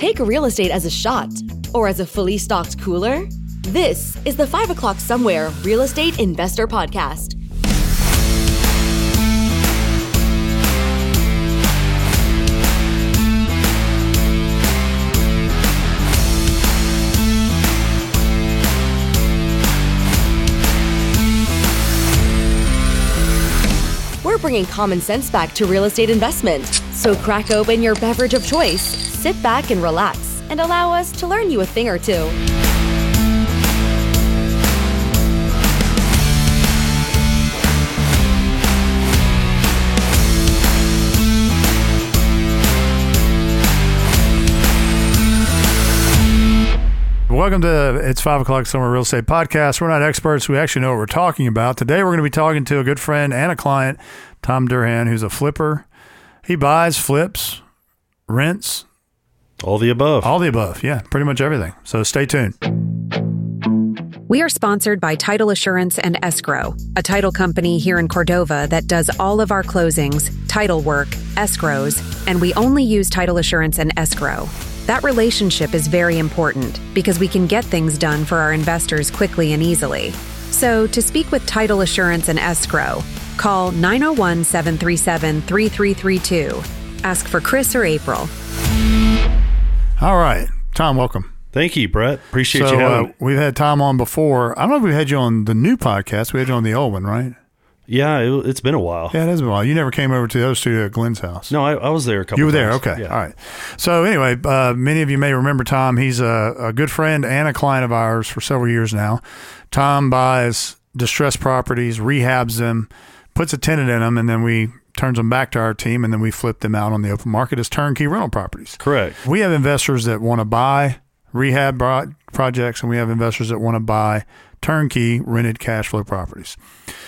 Take real estate as a shot or as a fully stocked cooler. This is the 5 o'clock somewhere Real Estate Investor Podcast. We're bringing common sense back to real estate investment. So crack open your beverage of choice, sit back and relax, and allow us to learn you a thing or two. Welcome to It's 5 o'clock Somewhere Real Estate Podcast. We're not experts. We actually know what we're talking about. Today, we're going to be talking to a good friend and a client, Tom Durhan, who's a flipper. He buys, flips, rents. All the above. All the above. Yeah, pretty much everything. So stay tuned. We are sponsored by Title Assurance and Escrow, a title company here in Cordova that does all of our closings, title work, escrows, and we only use Title Assurance and Escrow. That relationship is very important because we can get things done for our investors quickly and easily. So to speak with Title Assurance and Escrow, call 901-737-3332. Ask for Chris or April. All right. Tom, welcome. Thank you, Brett. Appreciate you having me. We've had Tom on before. I don't know if we had you on the new podcast. We had you on the old one, right? Yeah, it's been a while. Yeah, it has been a while. You never came over to the other studio at Glenn's house. No, I was there a couple You were times. there? Okay. Yeah. All right. So anyway, many of you may remember Tom. He's a good friend and a client of ours for several years now. Tom buys distressed properties, rehabs them, puts a tenant in them, and then turns them back to our team, and then we flip them out on the open market as turnkey rental properties. Correct. We have investors that want to buy rehab projects, and we have investors that want to buy turnkey rented cash flow properties.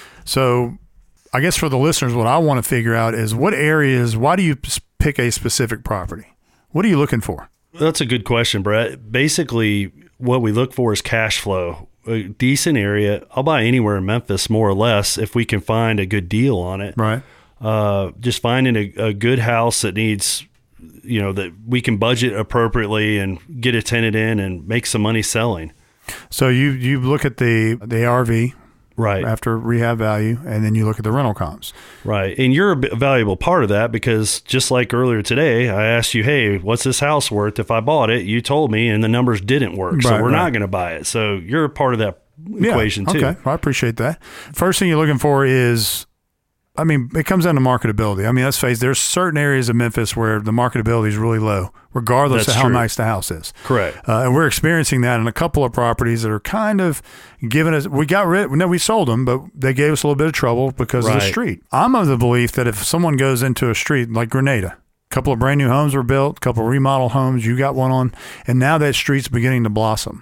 So I guess for the listeners, what I want to figure out is why do you pick a specific property? What are you looking for? That's a good question, Brett. Basically, what we look for is cash flow. A decent area. I'll buy anywhere in Memphis, more or less, if we can find a good deal on it. Right. Just finding a good house that needs, that we can budget appropriately and get a tenant in and make some money selling. So you look at the RV. Right. After rehab value, and then you look at the rental comps. Right. And you're a valuable part of that because just like earlier today, I asked you, hey, what's this house worth if I bought it? You told me, and the numbers didn't work. So we're not going to buy it. So you're a part of that equation too. Okay. Well, I appreciate that. First thing you're looking for is, it comes down to marketability. Let's face it, there's certain areas of Memphis where the marketability is really low, regardless That's of how true. nice the house is. Correct. And we're experiencing that in a couple of properties that are kind of giving us, we sold them, but they gave us a little bit of trouble because of the street. I'm of the belief that if someone goes into a street like Grenada, a couple of brand new homes were built, a couple of remodel homes, you got one on, and now that street's beginning to blossom.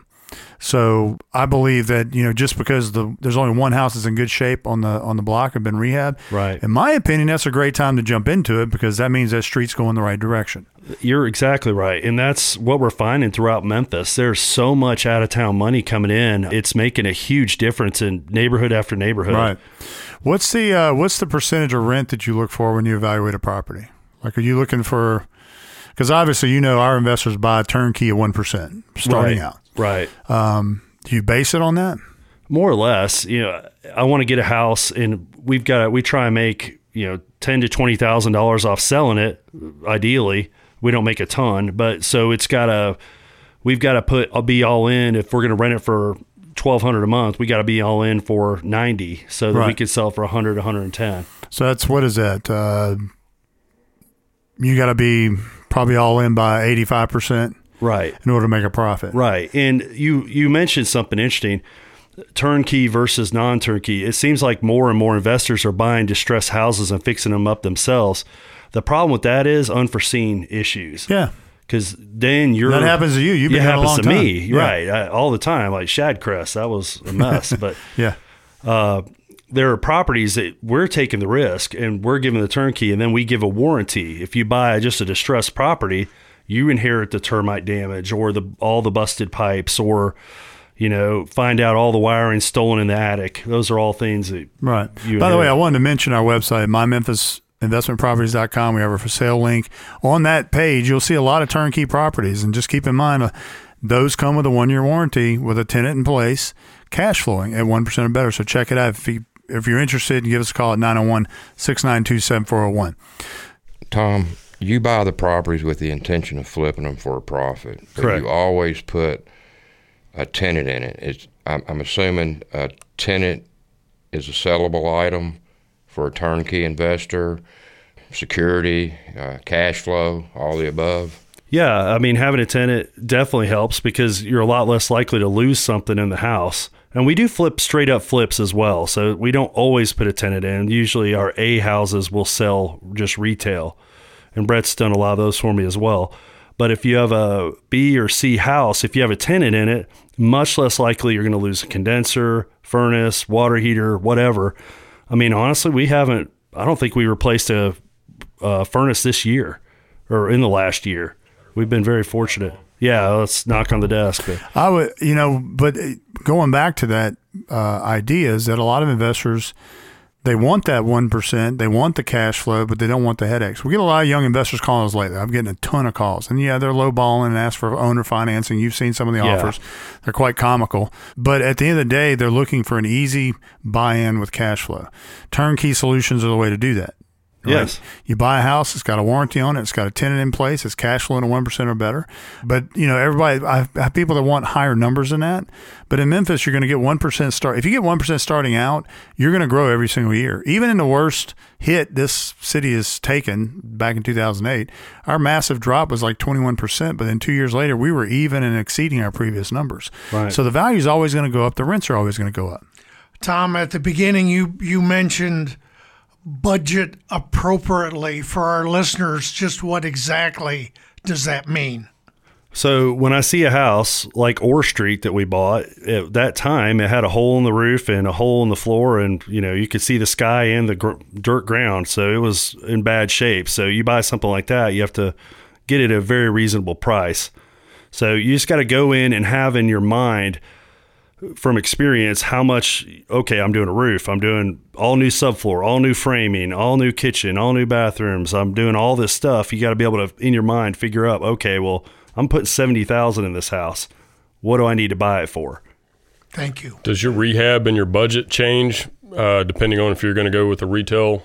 So I believe that, just because there's only one house that's in good shape on the block and been rehabbed, right. In my opinion, that's a great time to jump into it because that means that street's going the right direction. You're exactly right. And that's what we're finding throughout Memphis. There's so much out of town money coming in. It's making a huge difference in neighborhood after neighborhood. Right. What's the percentage of rent that you look for when you evaluate a property? Like, are you looking for, because obviously, our investors buy a turnkey at 1% starting out. Right. Do you base it on that? More or less. I want to get a house, and we try and make $10,000 to $20,000 off selling it. Ideally, we don't make a ton, but so we've got to be all in. If we're going to rent it for $1,200 a month, we got to be all in for $90 so that we could sell for $100, $110. So that's, what is that? You got to be probably all in by 85%. Right. In order to make a profit. Right. And you mentioned something interesting, turnkey versus non-turnkey. It seems like more and more investors are buying distressed houses and fixing them up themselves. The problem with that is unforeseen issues. Yeah. Because then that happens to you. You've been here a long time. It happens to me. Yeah. Right. All the time. Like Shadcrest, that was a mess. But yeah. There are properties that we're taking the risk and we're giving the turnkey, and then we give a warranty. If you buy just a distressed property, you inherit the termite damage or all the busted pipes, or find out all the wiring stolen in the attic. Those are all things that right. By the way, I wanted to mention our website, investmentproperties.com. We have a for sale link. On that page, you'll see a lot of turnkey properties. And just keep in mind, those come with a 1-year warranty with a tenant in place, cash flowing at 1% or better. So check it out. If you're interested, give us a call at 901-692-7401. Tom, you buy the properties with the intention of flipping them for a profit. Correct. You always put a tenant in it. I'm assuming a tenant is a sellable item for a turnkey investor, security, cash flow, all the above. Yeah, I mean, having a tenant definitely helps because you're a lot less likely to lose something in the house. And we do straight up flips as well. So we don't always put a tenant in. Usually our A houses will sell just retail. And Brett's done a lot of those for me as well. But if you have a B or C house, if you have a tenant in it, much less likely you're going to lose a condenser, furnace, water heater, whatever. I mean, honestly, I don't think we replaced a furnace this year or in the last year. We've been very fortunate. Yeah, let's knock on the desk. But I would, but going back to that idea is that a lot of investors, they want that 1%, they want the cash flow, but they don't want the headaches. We get a lot of young investors calling us lately. I'm getting a ton of calls. And yeah, they're lowballing and ask for owner financing. You've seen some of the offers. They're quite comical. But at the end of the day, they're looking for an easy buy-in with cash flow. Turnkey solutions are the way to do that. Right? Yes. You buy a house, it's got a warranty on it, it's got a tenant in place, it's cash flowing at 1% or better. But, everybody, I have people that want higher numbers than that. But in Memphis, you're going to get 1% start. If you get 1% starting out, you're going to grow every single year. Even in the worst hit this city has taken back in 2008, our massive drop was like 21%. But then 2 years later, we were even and exceeding our previous numbers. Right. So the value is always going to go up. The rents are always going to go up. Tom, at the beginning, you mentioned budget appropriately. For our listeners, just what exactly does that mean? So when I see a house like Orr Street that we bought, at that time it had a hole in the roof and a hole in the floor, and you could see the sky and the dirt ground, so it was in bad shape. So you buy something like that, you have to get it at a very reasonable price. So you just got to go in and have in your mind from experience how much, okay, I'm doing a roof, I'm doing all new subfloor, all new framing, all new kitchen, all new bathrooms, I'm doing all this stuff. You got to be able to, in your mind, figure out, okay, well, I'm putting $70,000 in this house. What do I need to buy it for? Thank you. Does your rehab and your budget change depending on if you're going to go with a retail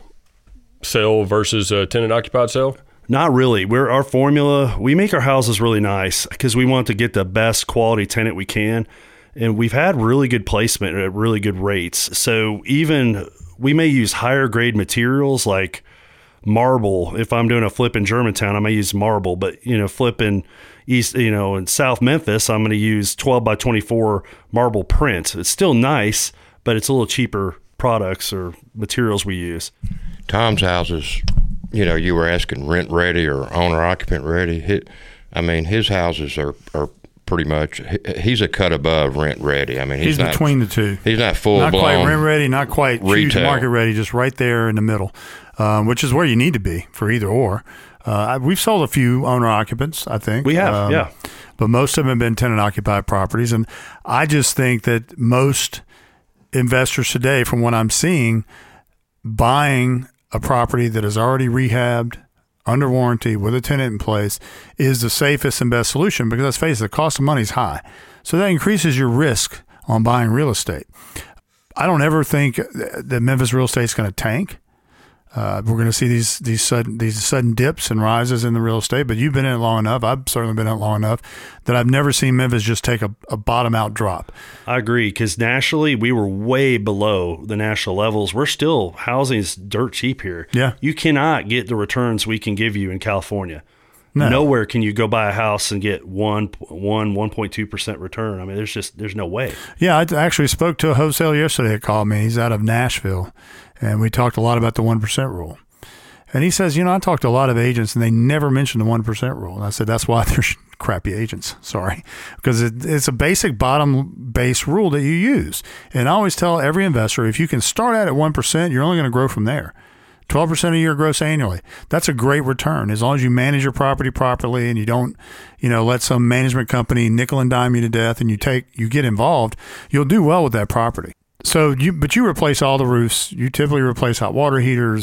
sale versus a tenant-occupied sale? Not really. Our formula, we make our houses really nice because we want to get the best quality tenant we can. And we've had really good placement at really good rates. So even we may use higher grade materials like marble. If I'm doing a flip in Germantown, I may use marble. But, flip in East, in South Memphis, I'm going to use 12 by 24 marble print. It's still nice, but it's a little cheaper products or materials we use. Tom's houses, you were asking rent ready or owner occupant ready. His houses are pretty much, he's a cut above rent ready. I mean, he's not between the two. He's not full not blown. Not quite rent ready, not quite huge retail. Market ready, just right there in the middle, which is where you need to be for either or. We've sold a few owner occupants, I think. We have, yeah. But most of them have been tenant occupied properties. And I just think that most investors today, from what I'm seeing, buying a property that is already rehabbed, under warranty, with a tenant in place, is the safest and best solution because, let's face it, the cost of money is high. So that increases your risk on buying real estate. I don't ever think that Memphis real estate is going to tank. We're going to see these sudden dips and rises in the real estate, but you've been in it long enough. I've certainly been in it long enough that I've never seen Memphis just take a bottom out drop. I agree, because nationally we were way below the national levels. We're still, housing's dirt cheap here. Yeah. You cannot get the returns we can give you in California. No. Nowhere can you go buy a house and get 1.2% return. I mean, there's no way. Yeah, I actually spoke to a wholesaler yesterday that called me. He's out of Nashville, and we talked a lot about the 1% rule. And he says, I talked to a lot of agents, and they never mentioned the 1% rule. And I said, that's why they're crappy agents. Sorry. Because it's a basic bottom-based rule that you use. And I always tell every investor, if you can start out at 1%, you're only going to grow from there. 12% of your gross annually. That's a great return as long as you manage your property properly and you don't, let some management company nickel and dime you to death and you get involved. You'll do well with that property. So, but you replace all the roofs. You typically replace hot water heaters,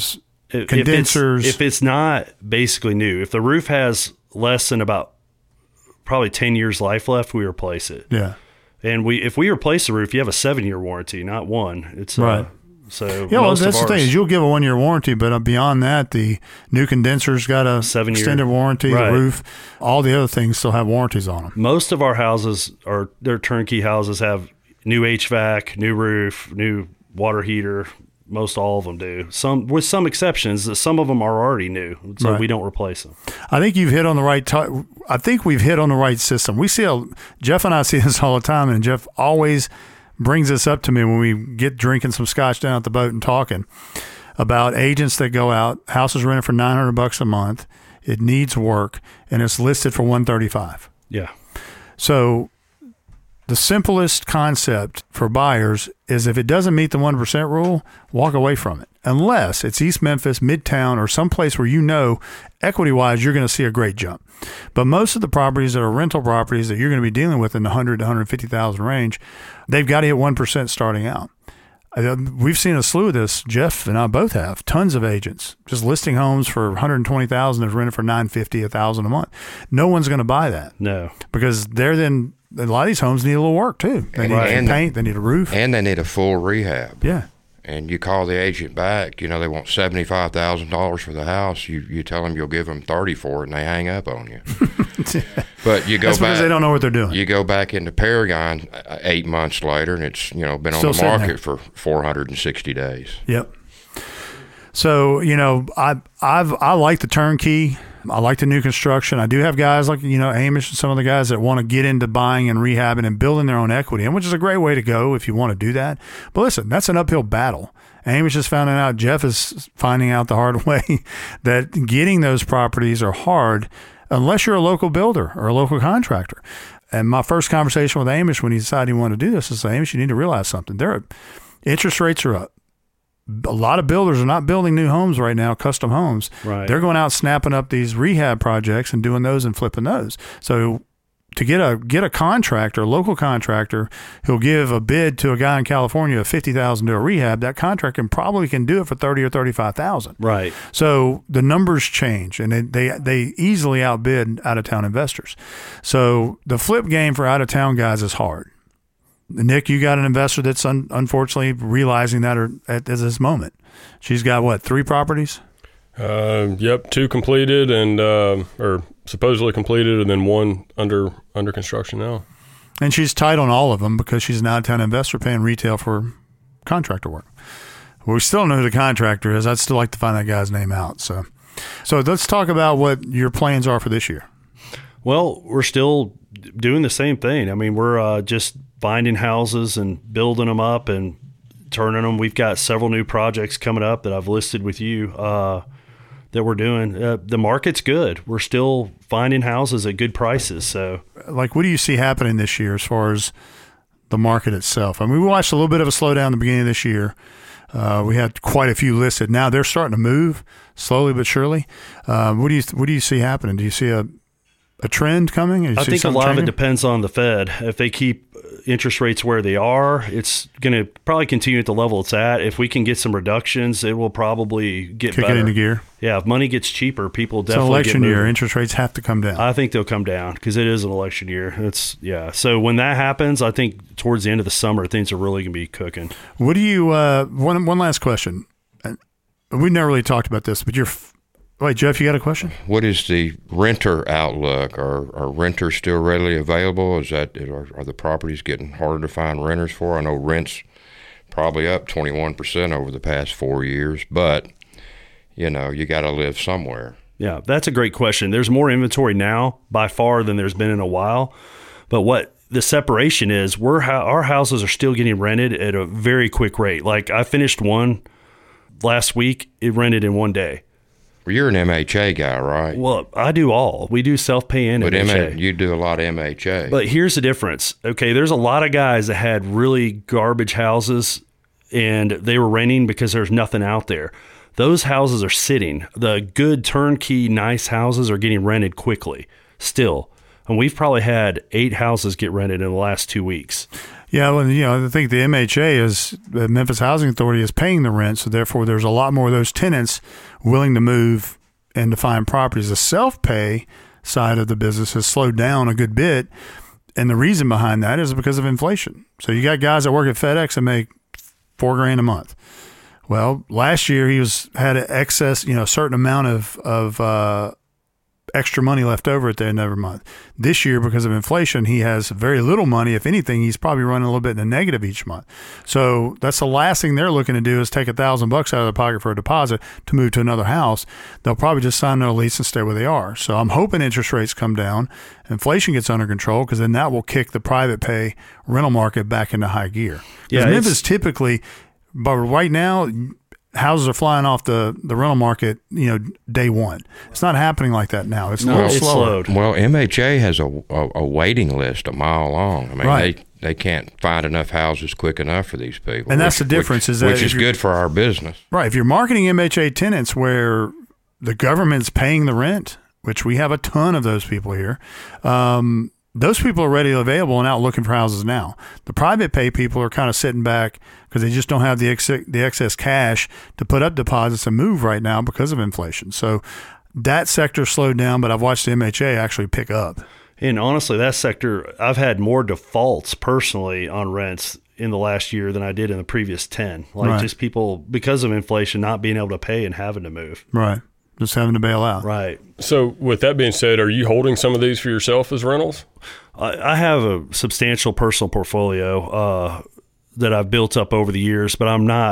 condensers. If it's not basically new, if the roof has less than about probably 10 years life left, we replace it. Yeah. And if we replace the roof, you have a 7-year warranty, not one. It's right. So yeah, well, that's the thing is you'll give a 1-year warranty, but beyond that, the new condenser's got a 7-year extended warranty. Right. The roof, all the other things still have warranties on them. Most of our houses they're turnkey houses, have new HVAC, new roof, new water heater. Most all of them do. Some, with some exceptions, some of them are already new, so right. we don't replace them. I think you've hit on the right. I think we've hit on the right system. We see Jeff and I see this all the time, and Jeff always brings this up to me when we get drinking some scotch down at the boat and talking about agents that go out. House is rented for $900 a month. It needs work, and it's listed for $135. Yeah. So the simplest concept for buyers is if it doesn't meet the 1% rule, walk away from it. Unless it's East Memphis, Midtown, or someplace where equity-wise, you're going to see a great jump. But most of the properties that are rental properties that you're going to be dealing with in the 100 to 150,000 range, they've got to hit 1% starting out. We've seen a slew of this. Jeff and I both have tons of agents just listing homes for $120,000 that's rented for $950, $1,000 a month. No one's going to buy that. No, because a lot of these homes need a little work too. They need paint, they need a roof, and they need a full rehab. Yeah. And you call the agent back, they want $75,000 for the house. You tell them you'll give them $30,000 for it, and they hang up on you. But you go That's back, because they don't know what they're doing. You go back into Paragon 8 months later, and it's been on Still the market for 460 days. Yep. So I like the turnkey. I like the new construction. I do have guys like Amish and some of the guys that want to get into buying and rehabbing and building their own equity, and which is a great way to go if you want to do that. But listen, that's an uphill battle. Amish is finding out. Jeff is finding out the hard way that getting those properties are hard unless you're a local builder or a local contractor. And my first conversation with Amish when he decided he wanted to do this is, Amish, you need to realize something. Interest rates are up. A lot of builders are not building new homes right now, custom homes. Right. They're going out snapping up these rehab projects and doing those and flipping those. So to get a contractor, a local contractor, who'll give a bid to a guy in California of $50,000 to do a rehab, that contractor probably can do it for $30,000 or $35,000. Right. So the numbers change, and they easily outbid out-of-town investors. So the flip game for out-of-town guys is hard. Nick, you got an investor that's unfortunately realizing that at this moment. She's got what, 3 properties? Yep, 2 completed or supposedly completed, and then 1 under construction now. And she's tight on all of them because she's an out-of-town investor paying retail for contractor work. Well, we still don't know who the contractor is. I'd still like to find that guy's name out. So let's talk about what your plans are for this year. Well, we're still doing the same thing. I mean, we're just finding houses and building them up and turning them. We've got several new projects coming up that I've listed with you that we're doing. The market's good. We're still finding houses at good prices. So, what do you see happening this year as far as the market itself? I mean, we watched a little bit of a slowdown at the beginning of this year. We had quite a few listed. Now they're starting to move slowly but surely. What do you see happening? Do you see a trend coming? I think a lot of it depends on the Fed. If they keep interest rates where they are, it's going to probably continue at the level it's at. If we can get some reductions, it will probably get kick better. It into gear. Yeah, if money gets cheaper, people definitely it's an election get year. Interest rates have to come down. I think they'll come down because it is an election year. So when that happens, I think towards the end of the summer, things are really going to be cooking. What do you? One last question. We never really talked about this, but wait, Jeff, you got a question? What is the renter outlook? Are renters still readily available? Are the properties getting harder to find renters for? I know rent's probably up 21% over the past 4 years, but you got to live somewhere. Yeah, that's a great question. There's more inventory now by far than there's been in a while, but what the separation is, our houses are still getting rented at a very quick rate. Like I finished one last week, it rented in 1 day. Well, you're an MHA guy, right? Well, I do all. We do self-pay and MHA. But you do a lot of MHA. But here's the difference. Okay, there's a lot of guys that had really garbage houses and they were renting because there's nothing out there. Those houses are sitting. The good turnkey, nice houses are getting rented quickly still. And we've probably had 8 houses get rented in the last 2 weeks. Yeah, well, I think the MHA the Memphis Housing Authority is paying the rent, so therefore there's a lot more of those tenants willing to move and to find properties. The self-pay side of the business has slowed down a good bit, and the reason behind that is because of inflation. So you got guys that work at FedEx that make $4,000 a month. Well, last year he had an excess, a certain amount of extra money left over at the end of every month. This year, because of inflation, he has very little money. If anything, he's probably running a little bit in the negative each month. So that's the last thing they're looking to do is take $1,000 out of their pocket for a deposit to move to another house. They'll probably just sign their lease and stay where they are. So I'm hoping interest rates come down, inflation gets under control, because then that will kick the private pay rental market back into high gear. Because Memphis typically, but right now, houses are flying off the rental market, day one. It's not happening like that now. It's a little slower. Well, MHA has a waiting list a mile long. I mean, right. they can't find enough houses quick enough for these people. And that's the difference. Which is good for our business. Right. If you're marketing MHA tenants where the government's paying the rent, which we have a ton of those people here, those people are readily available and out looking for houses now. The private pay people are kind of sitting back because they just don't have the excess cash to put up deposits and move right now because of inflation. So that sector slowed down, but I've watched the MHA actually pick up. And honestly, that sector, I've had more defaults personally on rents in the last year than I did in the previous 10. Just people, because of inflation, not being able to pay and having to move. Right. Just having to bail out. Right. So with that being said, are you holding some of these for yourself as rentals? I have a substantial personal portfolio that I've built up over the years, but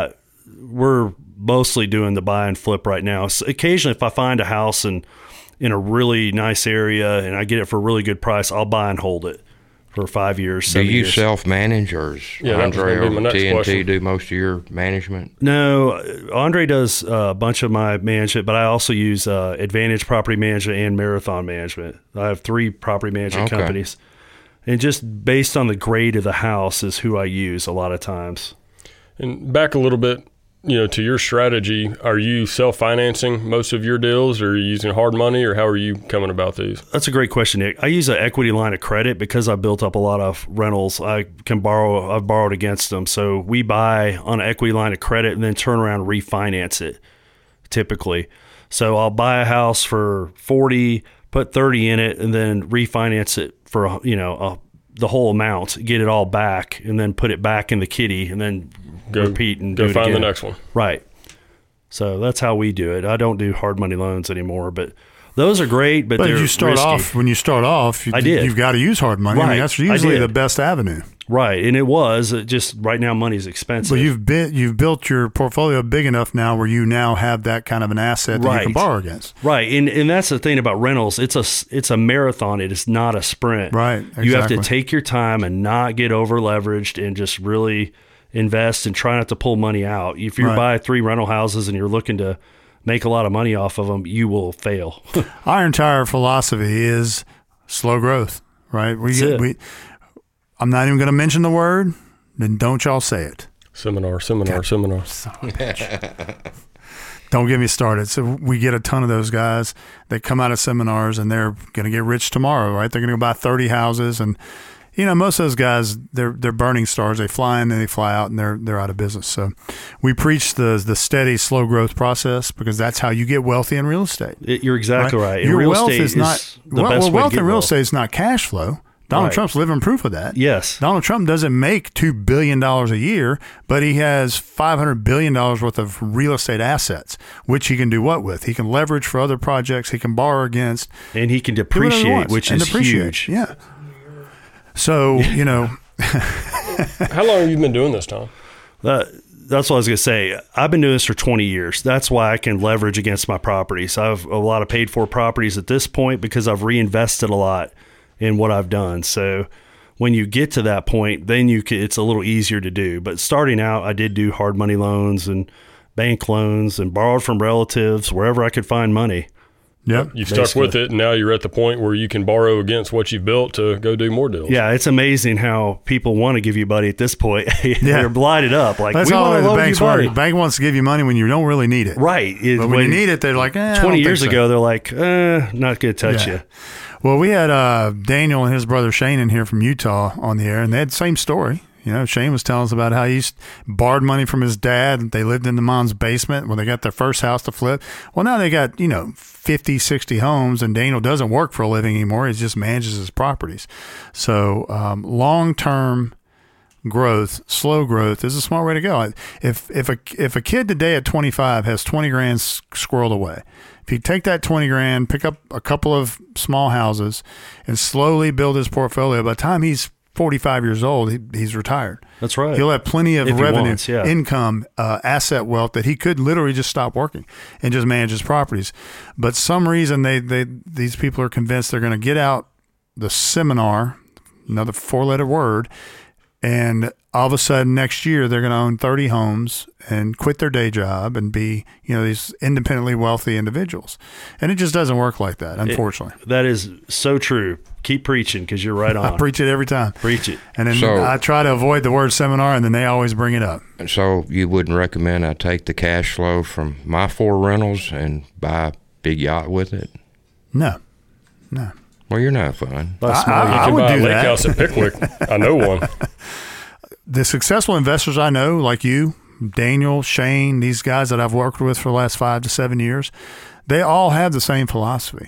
we're mostly doing the buy and flip right now. So occasionally if I find a house in a really nice area and I get it for a really good price, I'll buy and hold it for 5 years, 7 years. Do you self-manage, or is Andre or TNT do most of your management? No, Andre does a bunch of my management, but I also use Advantage Property Management and Marathon Management. I have 3 property management companies. And just based on the grade of the house is who I use a lot of times. And back a little bit, to your strategy, are you self-financing most of your deals, or are you using hard money, or how are you coming about these? That's a great question, Nick. I use an equity line of credit because I built up a lot of rentals. I've borrowed against them. So we buy on an equity line of credit and then turn around and refinance it typically. So I'll buy a house for 40, put 30 in it, and then refinance it for, the whole amount, get it all back, and then put it back in the kitty, and then repeat and do it again. Go find the next one. Right. So that's how we do it. I don't do hard money loans anymore, but those are great, but they're risky. When you start off, you've got to use hard money. Right. I mean, that's usually the best avenue. Right, and it was just right now money's expensive. But you've built your portfolio big enough now where you now have that kind of an asset that you can borrow against. Right, and that's the thing about rentals. It's a marathon. It is not a sprint. Right, exactly. You have to take your time and not get over leveraged and just really invest and try not to pull money out. If you buy 3 rental houses and you're looking to make a lot of money off of them, you will fail. Our entire philosophy is slow growth. Right, I'm not even going to mention the word, then don't y'all say it. Seminar. Don't get me started. So we get a ton of those guys that come out of seminars and they're going to get rich tomorrow, right? They're going to go buy 30 houses. And, most of those guys, they're burning stars. They fly in and they fly out and they're out of business. So we preach the steady, slow growth process because that's how you get wealthy in real estate. You're exactly right. Your real wealth estate is not wealth in real estate is not cash flow. Donald Trump's living proof of that. Yes. Donald Trump doesn't make $2 billion a year, but he has $500 billion worth of real estate assets, which he can do what with? He can leverage for other projects. He can borrow against. And he can depreciate, which is huge. Yeah. So, How long have you been doing this, Tom? That's what I was going to say. I've been doing this for 20 years. That's why I can leverage against my properties. I have a lot of paid for properties at this point because I've reinvested a lot in what I've done. So when you get to that point, then it's a little easier to do. But starting out, I did do hard money loans and bank loans and borrowed from relatives wherever I could find money. Yep. You stuck with it, and now you're at the point where you can borrow against what you've built to go do more deals. Yeah, it's amazing how people want to give you money at this point. They're blinded up. Like, that's we all want to loan you money. The bank wants to give you money when you don't really need it. Right. But when you need it, they're like, 20 years ago, they're like, not going to touch you. Well, we had Daniel and his brother Shane in here from Utah on the air, and they had the same story. You know, Shane was telling us about how he borrowed money from his dad. They lived in the mom's basement when they got their first house to flip. Well, now they got, 50, 60 homes, and Daniel doesn't work for a living anymore. He just manages his properties. So long-term growth, slow growth is a smart way to go. If a kid today at 25 has 20 grand squirreled away, if you take that 20 grand, pick up a couple of small houses, and slowly build his portfolio, by the time he's 45 years old, he's retired. That's right. He'll have plenty of revenue, wants, income, asset wealth that he could literally just stop working and just manage his properties. But some reason these people are convinced they're going to get out the seminar, another 4-letter word, and all of a sudden next year they're going to own 30 homes and quit their day job and be, these independently wealthy individuals. And it just doesn't work like that, unfortunately. That is so true. Keep preaching, because you're right on. I preach it every time. Preach it. And then I try to avoid the word seminar, and then they always bring it up. So you wouldn't recommend I take the cash flow from my 4 rentals and buy a big yacht with it? No. Well, you're not fun. I would do lake that. house at Pickwick. I know one. The successful investors I know, like you, Daniel, Shane, these guys that I've worked with for the last 5 to 7 years, they all have the same philosophy.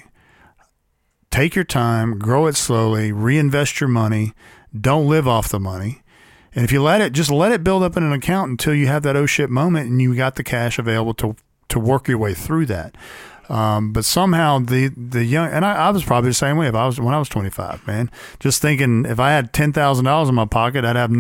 Take your time, grow it slowly, reinvest your money, don't live off the money. And if you just let it build up in an account until you have that oh shit moment and you got the cash available to work your way through that. But somehow the young, and I was probably the same way when I was 25, man, just thinking if I had $10,000 in my pocket, I'd have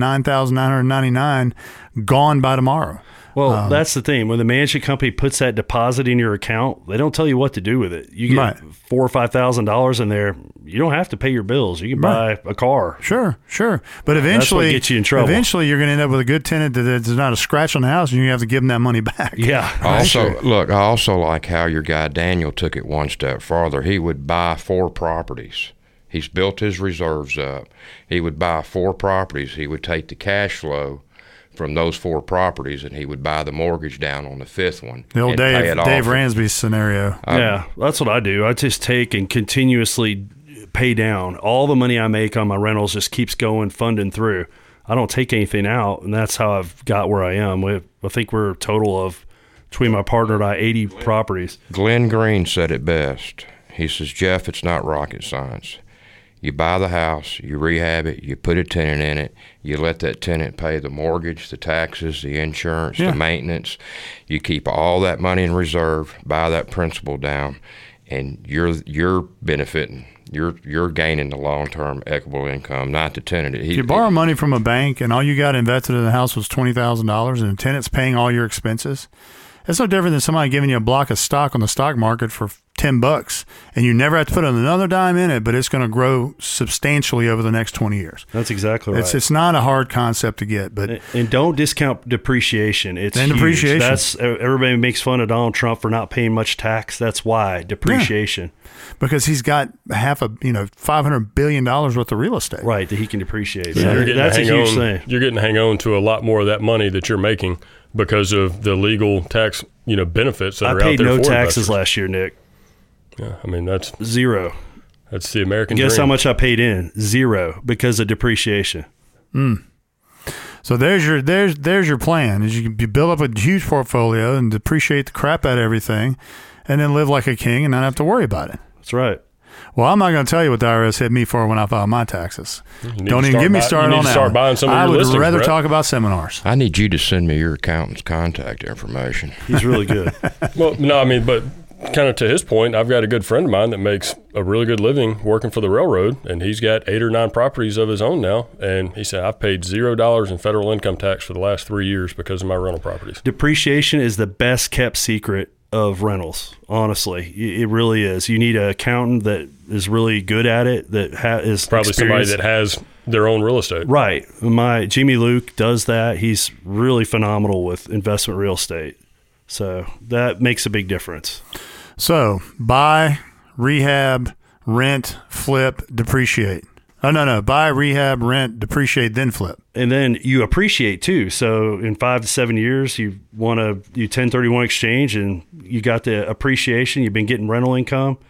$9,999 gone by tomorrow. Well, that's the thing. When the management company puts that deposit in your account, they don't tell you what to do with it. You get $4,000 or $5,000 in there. You don't have to pay your bills. You can buy a car. Sure. But eventually, that's what gets you in trouble. Eventually, you're going to end up with a good tenant that's not a scratch on the house, and you have to give them that money back. Yeah. I also like how your guy Daniel took it one step farther. He would buy 4 properties. He's built his reserves up. He would buy 4 properties. He would take the cash flow from those 4 properties, and he would buy the mortgage down on the 5th one. The old Dave Ransby scenario. Yeah, that's what I do. I just take and continuously pay down. All the money I make on my rentals just keeps going, funding through. I don't take anything out, and that's how I've got where I am. I think we're a total of, between my partner and I, 80 properties. Glenn Green said it best. He says, Jeff, it's not rocket science. You buy the house, you rehab it, you put a tenant in it, you let that tenant pay the mortgage, the taxes, the insurance, the maintenance. You keep all that money in reserve, buy that principal down, and you're benefiting. You're gaining the long-term equitable income, not the tenant. If you borrow money from a bank and all you got invested in the house was $20,000 and the tenant's paying all your expenses, it's no different than somebody giving you a block of stock on the stock market for $10, and you never have to put another dime in it, but it's going to grow substantially over the next 20 years. That's exactly right. It's not a hard concept to get, but and don't discount depreciation. It's huge. Depreciation. That's everybody makes fun of Donald Trump for not paying much tax. That's why depreciation. Yeah. Because he's got $500 billion worth of real estate, right? That he can depreciate. So that's a huge thing. You're getting to hang on to a lot more of that money that you're making because of the legal tax, benefits that are out there. I paid no taxes investors. last year, Nick. Yeah, I mean that's 0. That's the American dream. Guess how much I paid in? 0 because of depreciation. So there's your plan. Is you build up a huge portfolio and depreciate the crap out of everything, and then live like a king and not have to worry about it. That's right. Well, I'm not going to tell you what the IRS hit me for when I filed my taxes. Don't even get me started on that. Start buying some of your I would listings, rather Brett. talk about seminars. I need you to send me your accountant's contact information. He's really good. Well, no, I mean, but kind of to his point, I've got a good friend of mine that makes a really good living working for the railroad, and he's got 8 or 9 properties of his own now. And he said, I've paid $0 in federal income tax for the last 3 years because of my rental properties. Depreciation is the best kept secret of rentals. Honestly, it really is. You need an accountant that is really good at it, that is probably somebody experienced. that has their own real estate. Right. My Jimmy Luke does that. He's really phenomenal with investment real estate. So that makes a big difference. So buy, rehab, rent, flip, depreciate. Oh, no. Buy, rehab, rent, depreciate, then flip. And then you appreciate too. So in 5 to 7 years, you 1031 exchange and you got the appreciation. You've been getting rental income,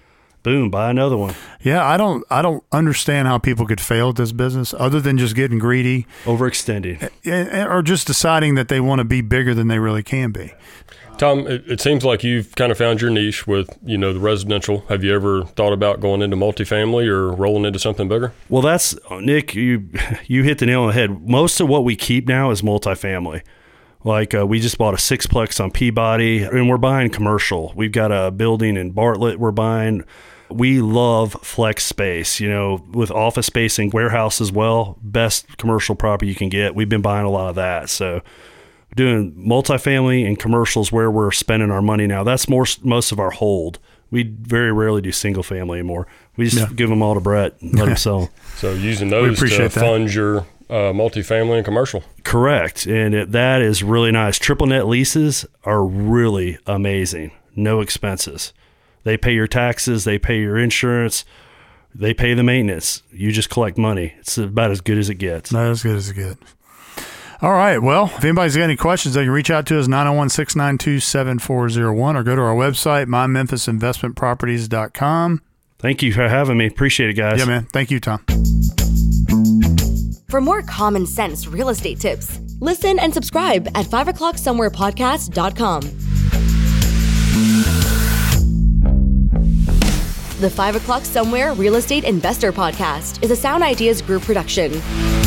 boom, buy another one. Yeah, I don't understand how people could fail at this business other than just getting greedy, overextending, or just deciding that they want to be bigger than they really can be. Tom, it seems like you've kind of found your niche with, the residential. Have you ever thought about going into multifamily or rolling into something bigger? Well, that's, Nick, you hit the nail on the head. Most of what we keep now is multifamily. Like we just bought a 6-plex on Peabody, and we're buying commercial. We've got a building in Bartlett we're buying. We love flex space, with office space and warehouse as well. Best commercial property you can get. We've been buying a lot of that. So doing multifamily and commercials where we're spending our money now. That's most of our hold. We very rarely do single family anymore. We just give them all to Brett and let him sell. So using those to fund your multifamily and commercial. Correct. And that is really nice. Triple net leases are really amazing. No expenses. They pay your taxes. They pay your insurance. They pay the maintenance. You just collect money. It's about as good as it gets. Not as good as it gets. All right. Well, if anybody's got any questions, they can reach out to us, 901-692-7401, or go to our website, mymemphisinvestmentproperties.com. Thank you for having me. Appreciate it, guys. Yeah, man. Thank you, Tom. For more common sense real estate tips, listen and subscribe at 5o'clocksomewherepodcast.com. The 5 O'Clock Somewhere Real Estate Investor Podcast is a Sound Ideas Group production.